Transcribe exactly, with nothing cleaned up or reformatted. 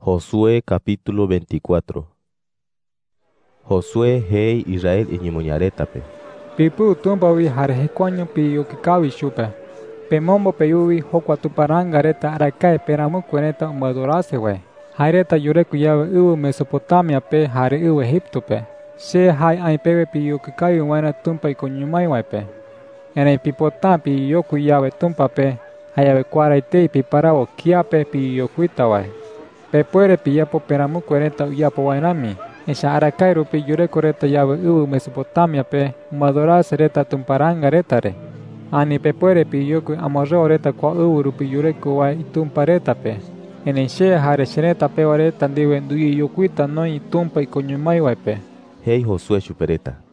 Josué capítulo veinticuatro. Josué hey Israel iñimoñaretape. Pipu tumbawi harejekuaño piyukikawi xupe. Pemombo peyuwi hokuatuparanga reta arakae peramuku reta umadorase we. Haireta yureku yawe uwu Mesopotamia pe hare uwu Egipto pe. She hai aipewe piyukikawi wana tumpa ikonyumai waipe. Ene pipota piyoku yawe tumpa pe. Hayawe kuaraitei piparawo kiape piyokuita wai. Pepuere piyapo peramuku reta uyapo wainami. Esha arakai rupi yureku reta yawe uwu Mesopotamia pe umadorase reta tumparanga retare. Ani pepuere piyoku amorreo reta kwa uwu rupi yureku wai itumpa reta pe. Ene she hare shereta pe wareta ndiwe nduyi yokuita no itumpa ikonyumai wai pe. Hey Josué chupereta.